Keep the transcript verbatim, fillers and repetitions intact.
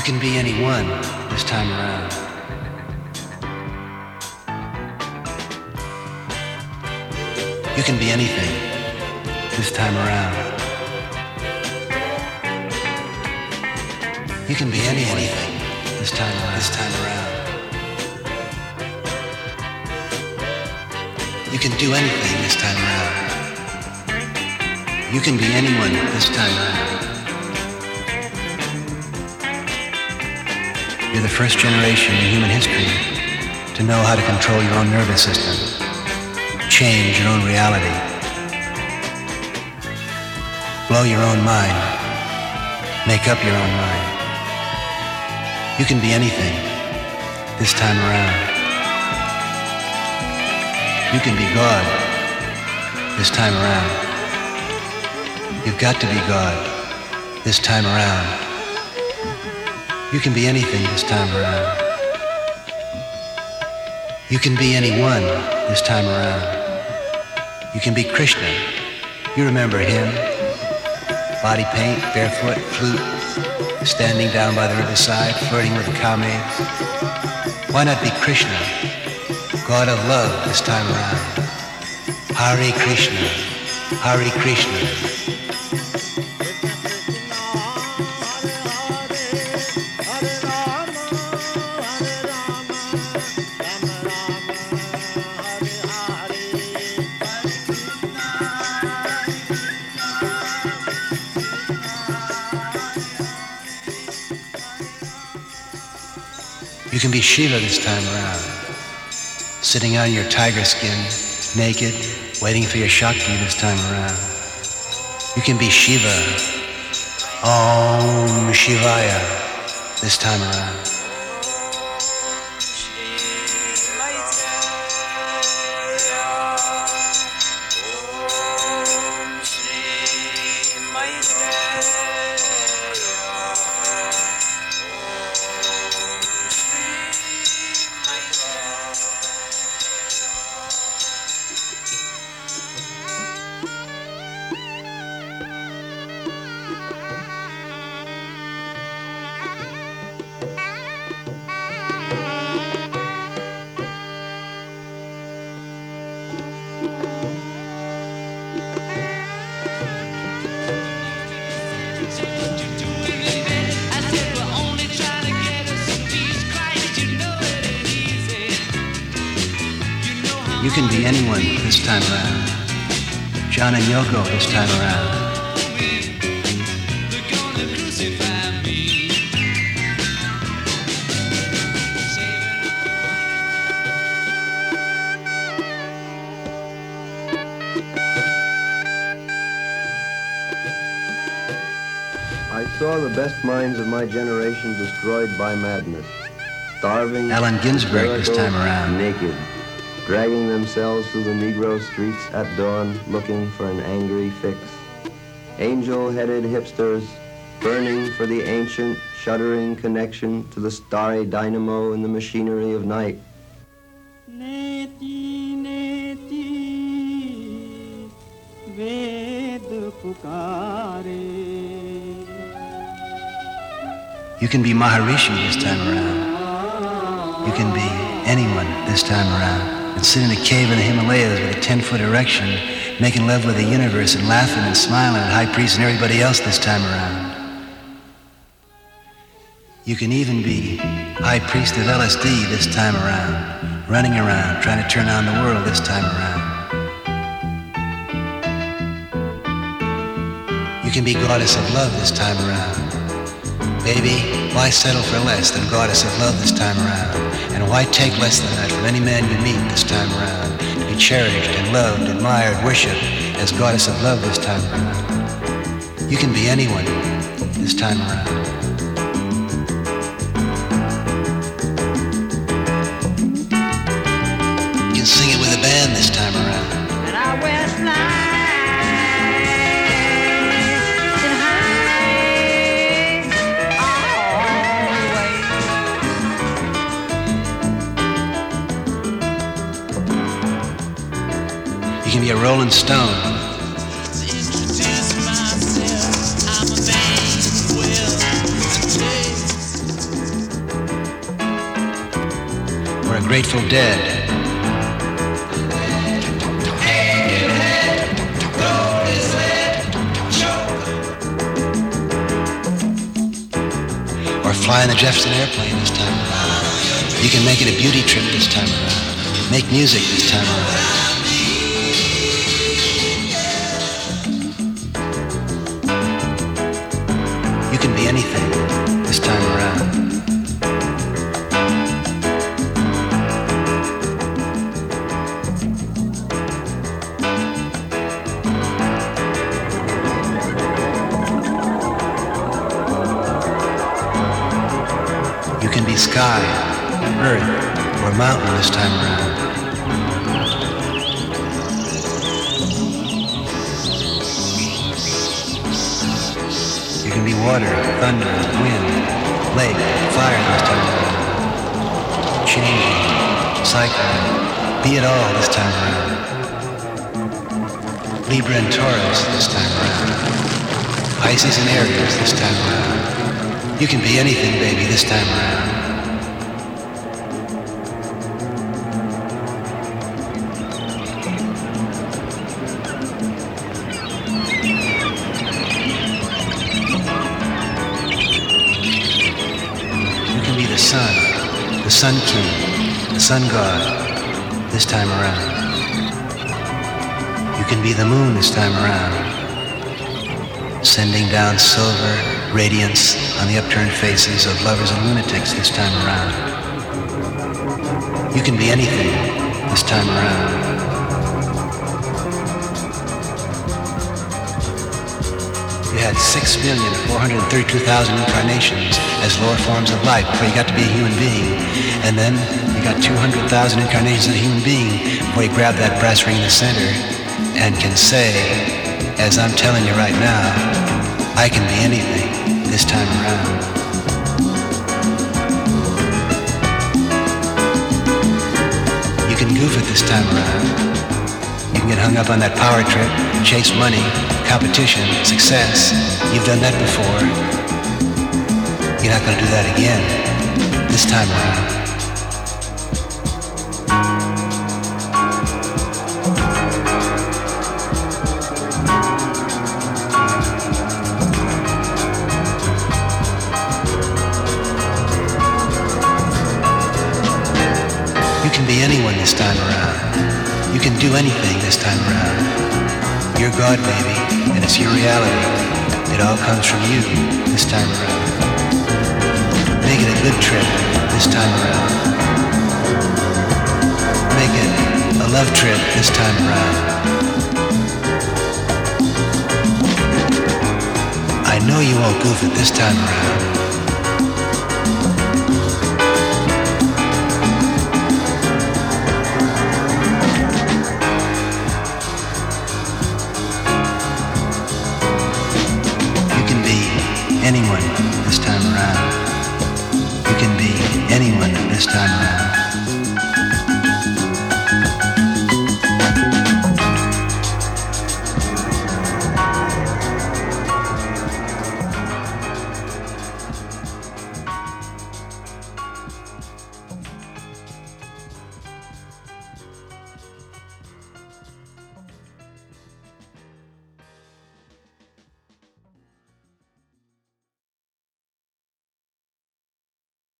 can be anyone this time around. You can be anything this time around. You can be any anything this time around. This time around. You can do anything this time around. You can be anyone this time around. You're the first generation in human history to know how to control your own nervous system, change your own reality, blow your own mind, make up your own mind. You can be anything this time around. You can be God this time around. You've got to be God this time around. You can be anything this time around. You can be anyone this time around. You can be Krishna. You remember him. Body paint, barefoot, flute, standing down by the riverside, flirting with the cowmaids. Why not be Krishna, God of love this time around? Hare Krishna, Hare Krishna. You can be Shiva this time around, sitting on your tiger skin, naked, waiting for your Shakti this time around. You can be Shiva, Om Shivaya, this time around. You can be anyone this time around. John and Yoko this time around. I saw the best minds of my generation destroyed by madness, starving, Allen Ginsberg this time around. Naked, dragging themselves through the Negro streets at dawn, looking for an angry fix. Angel-headed hipsters, burning for the ancient, shuddering connection to the starry dynamo in the machinery of night. Neti, neti, ved pukare. You can be Maharishi this time around. You can be anyone this time around. And sit in a cave in the Himalayas with a ten-foot erection, making love with the universe and laughing and smiling at High Priest and everybody else this time around. You can even be High Priest of L S D this time around, running around, trying to turn on the world this time around. You can be Goddess of Love this time around. Baby, why settle for less than Goddess of Love this time around? And why take less than that from any man you meet this time around? To be cherished and loved, admired, worshipped as Goddess of Love this time around. You can be anyone this time around. You can sing it with a band this time around. And I west line. You can be a Rolling Stone. Grateful Dead. Or flying the Jefferson airplane this time around. You can make it a beauty trip this time around. Make music this time around. You can be anything this time around. You can be sky, earth, or mountain this time around. You can be water, thunder, wind, lake, fire this time around. Changing, cycling, be it all this time around. Libra and Taurus this time around. Pisces and Aries this time around. You can be anything, baby, this time around. You can be the sun, the sun king, the sun god, this time around. You can be the moon this time around, sending down silver radiance on the upturned faces of lovers and lunatics this time around. You can be anything this time around. You had six million four hundred thirty-two thousand incarnations as lower forms of life before you got to be a human being. And then you got two hundred thousand incarnations of a human being before you grab that brass ring in the center and can say, as I'm telling you right now, I can be anything this time around. You can goof it this time around. You can get hung up on that power trip, chase money, competition, success. You've done that before. You're not going to do that again this time around. You can be anyone this time around. You can do anything this time around. You're God, baby, and it's your reality. It all comes from you this time around. Make it a good trip this time around. Make it a love trip this time around. I know you won't goof it this time around.